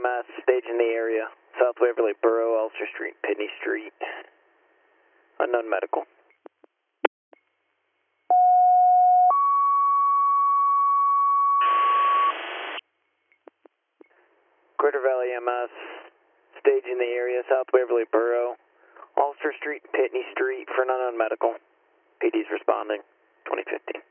EMS, stage in the area. South Waverly Borough, Ulster Street, Pitney Street. Unknown medical. Greater Valley EMS, stage in the area, South Waverly Borough, Ulster Street, Pitney Street for an unknown medical. PD's responding, 2015.